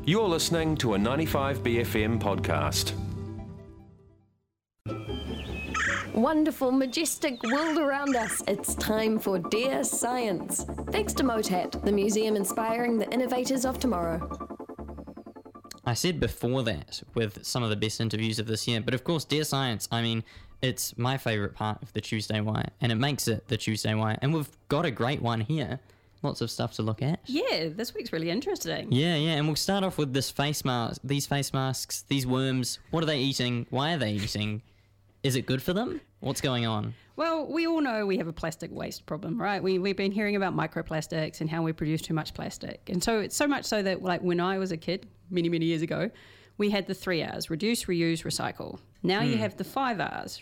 You're listening to a 95BFM podcast. Wonderful, majestic world around us. It's time for Dear Science. Thanks to MOTAT, the museum inspiring the innovators of tomorrow. I said before that with some of the best interviews of this year, but of course, Dear Science, I mean, it's my favourite part of the Tuesday Wire, and it makes it the Tuesday Wire, and we've got a great one here. Lots of stuff to look at. Yeah, this week's really interesting. Yeah, and we'll start off with these face masks, these worms. What are they eating? Why are they eating? Is it good for them? What's going on? Well, we all know we have a plastic waste problem, right? We've been hearing about microplastics and how we produce too much plastic. And so it's so much so that, like, when I was a kid, many, many years ago, we had the 3 R's: reduce, reuse, recycle. Now you have the 5 R's: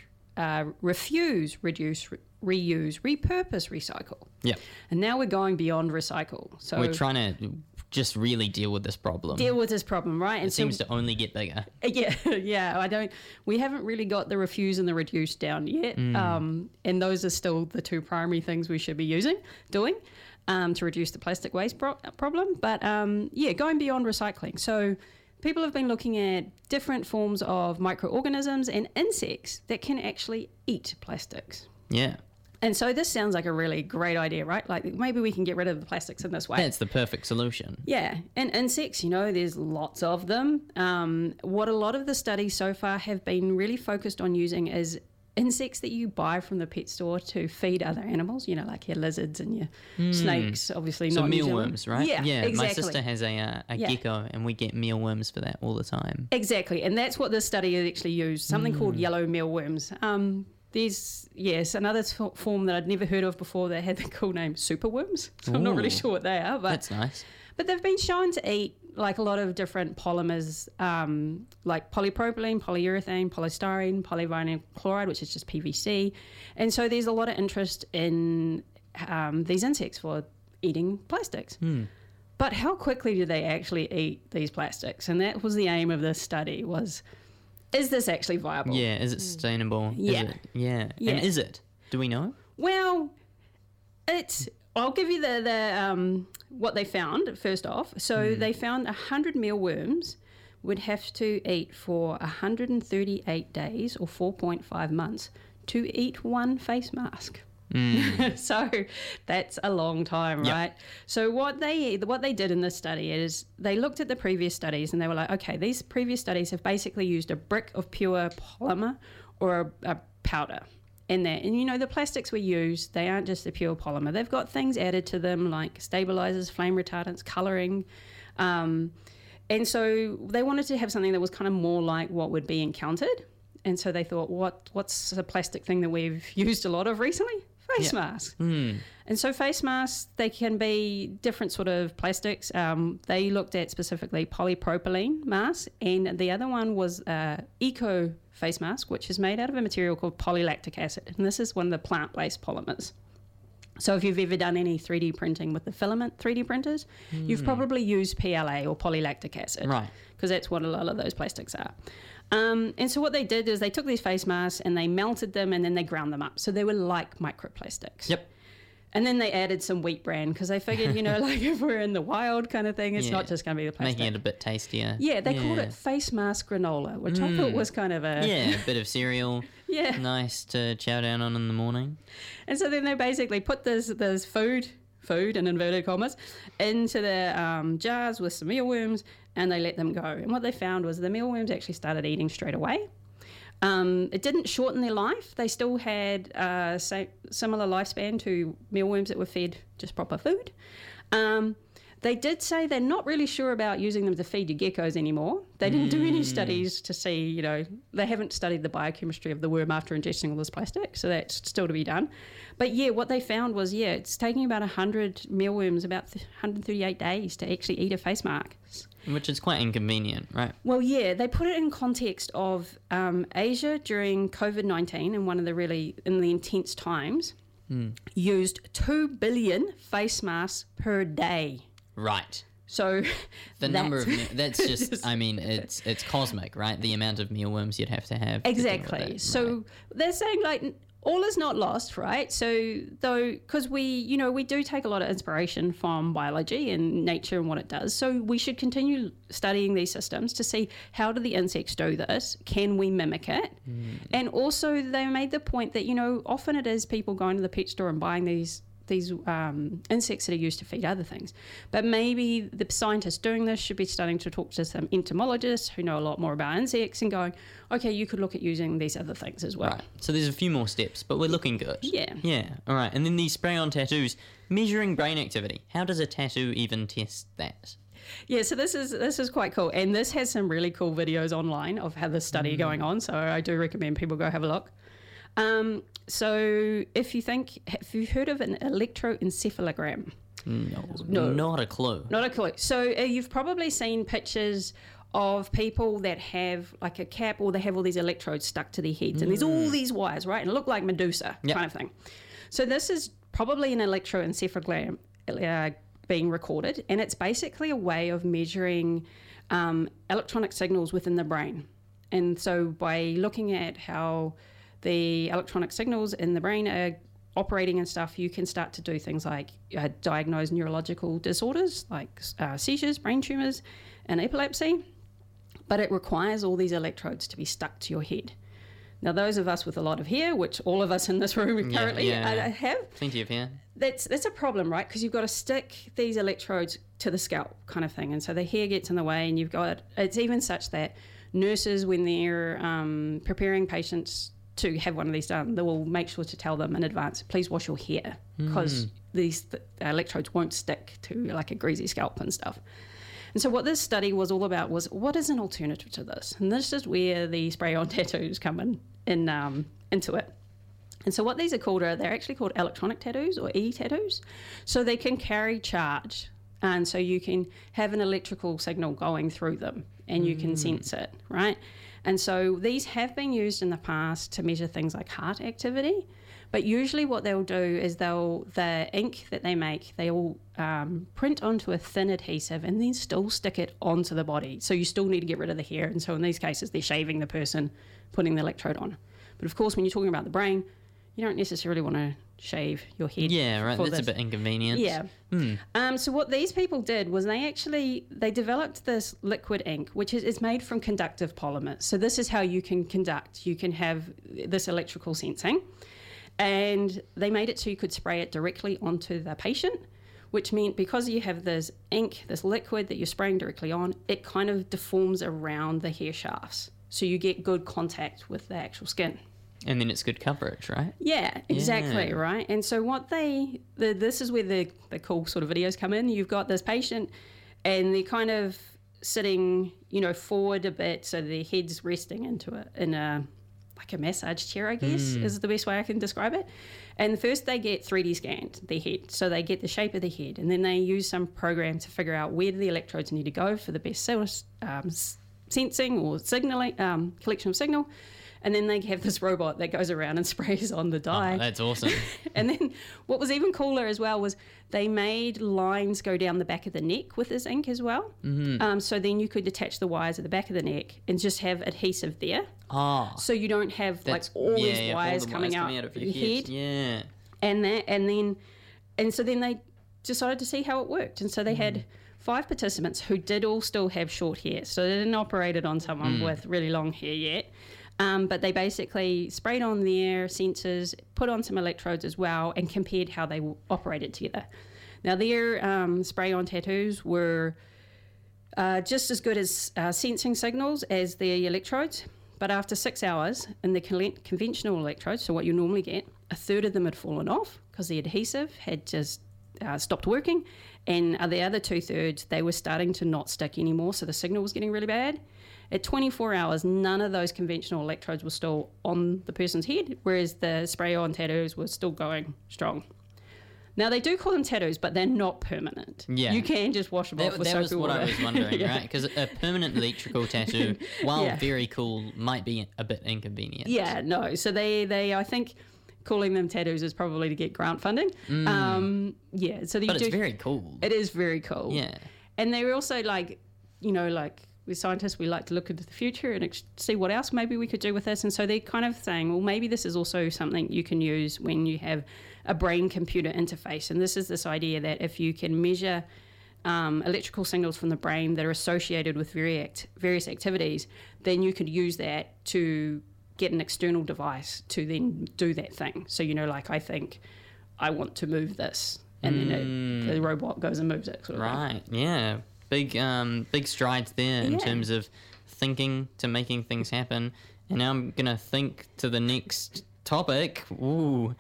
refuse, reduce, reuse, repurpose, recycle. Yeah. And now we're going beyond recycle. So we're trying to just really deal with this problem. Right? It seems to only get bigger. Yeah. We haven't really got the refuse and the reduce down yet. And those are still the two primary things we should be doing to reduce the plastic waste problem. But going beyond recycling. So people have been looking at different forms of microorganisms and insects that can actually eat plastics. Yeah. And so this sounds like a really great idea, right? Like, maybe we can get rid of the plastics in this way. That's the perfect solution. Yeah. And insects, there's lots of them. What a lot of the studies so far have been really focused on using is insects that you buy from the pet store to feed other animals, like your lizards and your snakes, obviously. So not mealworms, right? Yeah, exactly. My sister has a gecko, and we get mealworms for that all the time. Exactly, and that's what this study has actually used, something called yellow mealworms. There's, another form that I'd never heard of before that had the cool name superworms. So I'm not really sure what they are. But that's nice. But they've been shown to eat like a lot of different polymers, like polypropylene, polyurethane, polystyrene, polyvinyl chloride, which is just PVC. And so there's a lot of interest in these insects for eating plastics. But how quickly do they actually eat these plastics? And that was the aim of this study was, is this actually viable? Yeah, is it sustainable? Yeah. And is it? Do we know? Well, I'll give you the what they found first off. So they found 100 mealworms would have to eat for 138 days or 4.5 months to eat one face mask. So that's a long time, right? So what they did in this study is they looked at the previous studies and they were like, okay, these previous studies have basically used a brick of pure polymer or a powder in there. And the plastics we use, they aren't just the pure polymer. They've got things added to them like stabilizers, flame retardants, coloring. And so they wanted to have something that was kind of more like what would be encountered. And so they thought, what's a plastic thing that we've used a lot of recently? Face masks. And so face masks, they can be different sort of plastics. They looked at specifically polypropylene masks, and the other one was eco face mask, which is made out of a material called polylactic acid. And this is one of the plant-based polymers. So if you've ever done any 3D printing with the filament 3D printers, you've probably used PLA or polylactic acid. Right. Because that's what a lot of those plastics are. And so what they did is they took these face masks and they melted them and then they ground them up. So they were like microplastics. Yep. And then they added some wheat bran because they figured, like if we're in the wild kind of thing, it's not just going to be the plastic. Making it a bit tastier. Yeah, they called it face mask granola, which I thought was kind of a bit of cereal. Yeah. Nice to chow down on in the morning. And so then they basically put this food in inverted commas into the jars with some mealworms and they let them go. And what they found was the mealworms actually started eating straight away. It didn't shorten their life. They still had similar lifespan to mealworms that were fed just proper food. They did say they're not really sure about using them to feed your geckos anymore. They didn't do any studies to see, they haven't studied the biochemistry of the worm after ingesting all this plastic, so that's still to be done. But what they found was, it's taking about 100 mealworms about 138 days to actually eat a face mask. Which is quite inconvenient, right? Well, they put it in context of Asia during COVID-19 and in the intense times, used 2 billion face masks per day. Right. So the number of that's just it's cosmic, right? The amount of mealworms you'd have to have. Exactly. So they're saying all is not lost, right? So though, because we do take a lot of inspiration from biology and nature and what it does. So we should continue studying these systems to see how do the insects do this? Can we mimic it? And also they made the point that, often it is people going to the pet store and buying these insects that are used to feed other things. But maybe the scientists doing this should be starting to talk to some entomologists who know a lot more about insects and going, okay, you could look at using these other things as well. Right. So there's a few more steps, but we're looking good. Yeah. Yeah. All right. And then these spray-on tattoos, measuring brain activity. How does a tattoo even test that? Yeah, so this is quite cool. And this has some really cool videos online of how this study going on. So I do recommend people go have a look. So have you heard of an electroencephalogram? No. Not a clue. Not a clue. So you've probably seen pictures of people that have like a cap, or they have all these electrodes stuck to their heads, and there's all these wires, right? And it look like Medusa kind of thing. So this is probably an electroencephalogram being recorded, and it's basically a way of measuring electronic signals within the brain. And so by looking at how the electronic signals in the brain are operating and stuff, you can start to do things like diagnose neurological disorders like seizures, brain tumours, and epilepsy. But it requires all these electrodes to be stuck to your head. Now, those of us with a lot of hair, which all of us in this room currently have, plenty of hair. That's a problem, right? Because you've got to stick these electrodes to the scalp kind of thing. And so the hair gets in the way, and it's even such that nurses, when they're preparing patients to have one of these done, they will make sure to tell them in advance, please wash your hair, because these electrodes won't stick to like a greasy scalp and stuff. And so what this study was all about was, what is an alternative to this? And this is where the spray-on tattoos come into it. And so what these are called they're actually called electronic tattoos, or e-tattoos. So they can carry charge. And so you can have an electrical signal going through them, and you can sense it, right? And so these have been used in the past to measure things like heart activity. But usually what they'll do is the ink that they make, they will print onto a thin adhesive and then still stick it onto the body. So you still need to get rid of the hair. And so in these cases, they're shaving the person, putting the electrode on. But of course, when you're talking about the brain, you don't necessarily want to shave your head. Yeah, right. That's a bit inconvenient. Yeah. So what these people did was they developed this liquid ink, which is made from conductive polymers. So this is how you can have this electrical sensing. And they made it so you could spray it directly onto the patient, which meant because you have this ink, this liquid that you're spraying directly on, it kind of deforms around the hair shafts. So you get good contact with the actual skin. And then it's good coverage, right? Yeah, exactly, right? And so this is where the cool sort of videos come in. You've got this patient and they're kind of sitting, forward a bit, so their head's resting in a massage chair, I guess, is the best way I can describe it. And first they get 3D scanned, their head. So they get the shape of the head, and then they use some program to figure out where do the electrodes need to go for the best sensing or signaling, collection of signal. And then they have this robot that goes around and sprays on the dye. Oh, that's awesome. And then what was even cooler as well was they made lines go down the back of the neck with this ink as well. So then you could attach the wires at the back of the neck and just have adhesive there. Oh. So you don't have all these wires coming out of your head. Yeah. And so then they decided to see how it worked. And so they had 5 participants who did all still have short hair. So they didn't operate it on someone with really long hair yet. But they basically sprayed on their sensors, put on some electrodes as well, and compared how they operated together. Now, their spray-on tattoos were just as good as sensing signals as the electrodes, but after 6 hours, in the conventional electrodes, so what you normally get, a third of them had fallen off because the adhesive had just stopped working, and the other 2/3, they were starting to not stick anymore, so the signal was getting really bad. At 24 hours, none of those conventional electrodes were still on the person's head, whereas the spray-on tattoos were still going strong. Now, they do call them tattoos, but they're not permanent. Yeah. You can just wash them off with soap and water. That was what I was wondering, right? Because a permanent electrical tattoo, while very cool, might be a bit inconvenient. Yeah, no. So they I think calling them tattoos is probably to get grant funding. So but it's very cool. It is very cool. Yeah. And they're also we're scientists, we like to look into the future and see what else maybe we could do with this. And so they're kind of saying, well, maybe this is also something you can use when you have a brain-computer interface. And this is this idea that if you can measure electrical signals from the brain that are associated with various activities, then you could use that to get an external device to then do that thing. So, like I think I want to move this, and then the robot goes and moves it. Sort of right, yeah. Big strides there in terms of thinking to making things happen. And now I'm going to think to the next topic. Ooh.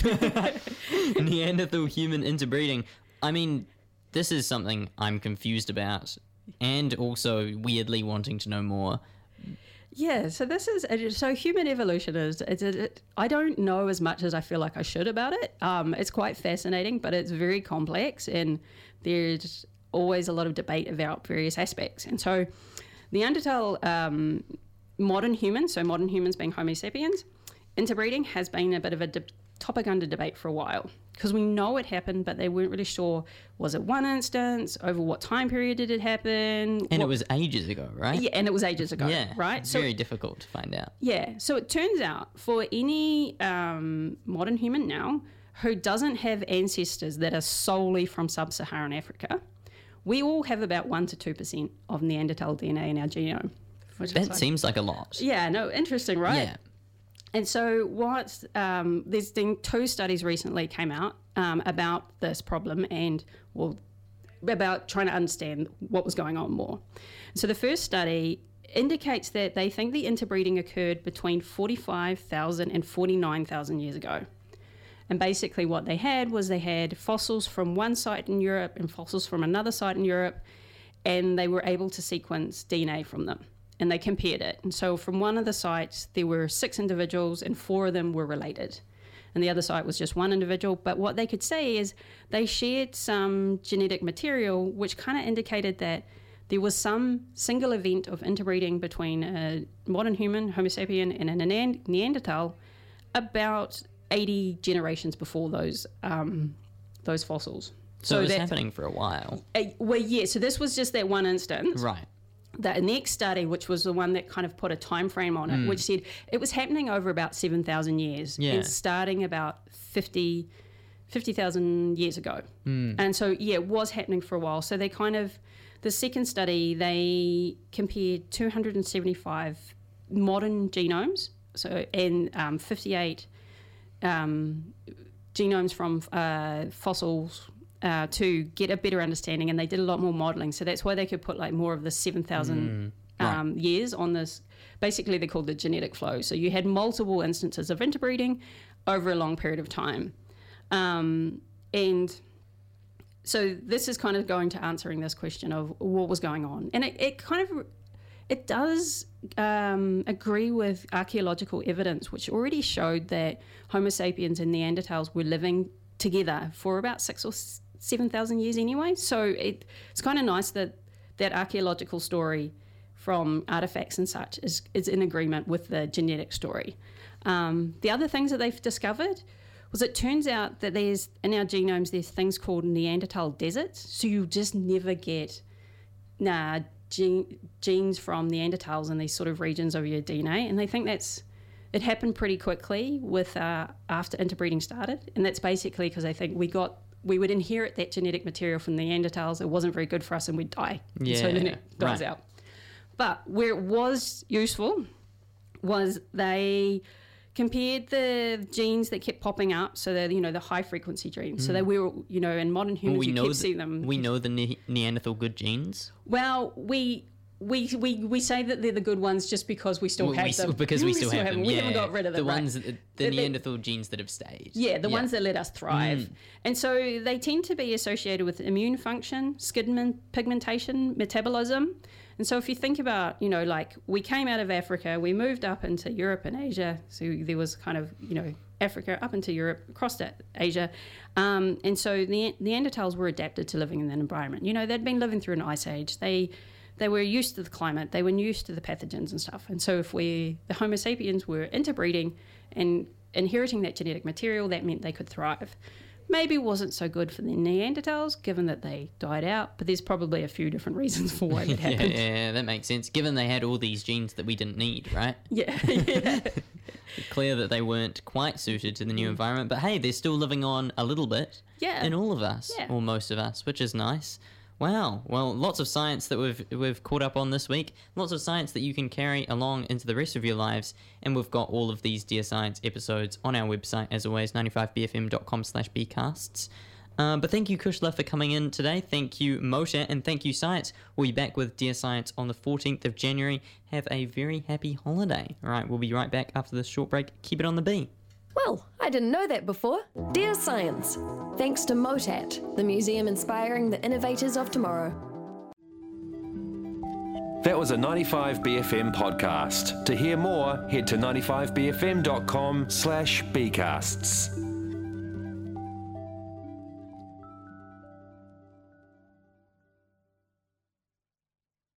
Neanderthal human interbreeding. I mean, this is something I'm confused about and also weirdly wanting to know more. Yeah, so human evolution is, I don't know as much as I feel like I should about it. It's quite fascinating, but it's very complex, and there's always a lot of debate about various aspects. And so Neanderthal, modern humans, so modern humans being Homo sapiens, interbreeding has been a bit of a topic under debate for a while, because we know it happened, but they weren't really sure, was it one instance, over what time period did it happen? And it was ages ago, right? Yeah, and it was ages ago, yeah, right? So very difficult to find out. Yeah, so it turns out for any modern human now who doesn't have ancestors that are solely from sub-Saharan Africa, we all have about 1 to 2% of Neanderthal DNA in our genome. That seems like a lot. Yeah, no, interesting, right? Yeah. And so there's been 2 studies recently came out about this problem and, about trying to understand what was going on more. So the first study indicates that they think the interbreeding occurred between 45,000 and 49,000 years ago. And basically what they had was fossils from one site in Europe and fossils from another site in Europe, and they were able to sequence DNA from them. And they compared it. And so from one of the sites, there were 6 individuals and 4 of them were related. And the other site was just 1 individual. But what they could say is they shared some genetic material which kind of indicated that there was some single event of interbreeding between a modern human, Homo sapien, and a Neanderthal about 80 generations before those fossils. So it was happening for a while. So this was just that one instance. Right. The next study, which was the one that kind of put a time frame on it, which said it was happening over about 7,000 years and starting about 50,000 years ago. And so, it was happening for a while. So they the second study, they compared 275 modern genomes, and 58 genomes from fossils, to get a better understanding, and they did a lot more modelling. So that's why they could put more of the 7,000 years on this. Basically, they're called the genetic flow. So you had multiple instances of interbreeding over a long period of time. And so this is kind of going to answering this question of what was going on. And it does agree with archaeological evidence, which already showed that Homo sapiens and Neanderthals were living together for about 6,000 or 7,000 years anyway. So it's kind of nice that archaeological story from artifacts and such is in agreement with the genetic story. The other things that they've discovered was it turns out that in our genomes there's things called Neanderthal deserts. So you just never get genes from Neanderthals in these sort of regions of your DNA, and they think it happened pretty quickly with after interbreeding started, and that's basically because I think we would inherit that genetic material from Neanderthals. It wasn't very good for us, and we'd die. Yeah, so then it dies out. But where it was useful was they compared the genes that kept popping up, so they're the high frequency genes. So they were in modern humans you kept seeing them. We know the Neanderthal good genes. Well, we say that they're the good ones just because we still have them. Because we still have them. We haven't got rid of them. The Neanderthal genes that have stayed. Yeah, the ones that let us thrive. And so they tend to be associated with immune function, skin pigmentation, metabolism. And so if you think about, we came out of Africa, we moved up into Europe and Asia. So there was kind of, Africa up into Europe, across to Asia. And so the Neanderthals were adapted to living in that environment. They'd been living through an ice age. They were used to the climate. They were used to the pathogens and stuff. And so if the Homo sapiens were interbreeding and inheriting that genetic material, that meant they could thrive. maybe wasn't so good for the Neanderthals, given that they died out, but there's probably a few different reasons for why it happened. Yeah, that makes sense. Given they had all these genes that we didn't need, right? Yeah. Clear that they weren't quite suited to the new environment, but hey, they're still living on a little bit Yeah. in all of us, Yeah. or most of us, which is nice. Wow. Well, lots of science that we've caught up on this week. Lots of science that you can carry along into the rest of your lives. And we've got all of these Dear Science episodes on our website, as always, 95bfm.com/bcasts. But thank you, Kushla, for coming in today. Thank you, Moshe, and thank you, Science. We'll be back with Dear Science on the 14th of January. Have a very happy holiday. All right, we'll be right back after this short break. Keep it on the B. Well, I didn't know that before. Dear Science, thanks to MOTAT, the museum inspiring the innovators of tomorrow. That was a 95BFM podcast. To hear more, head to 95bfm.com/bcasts.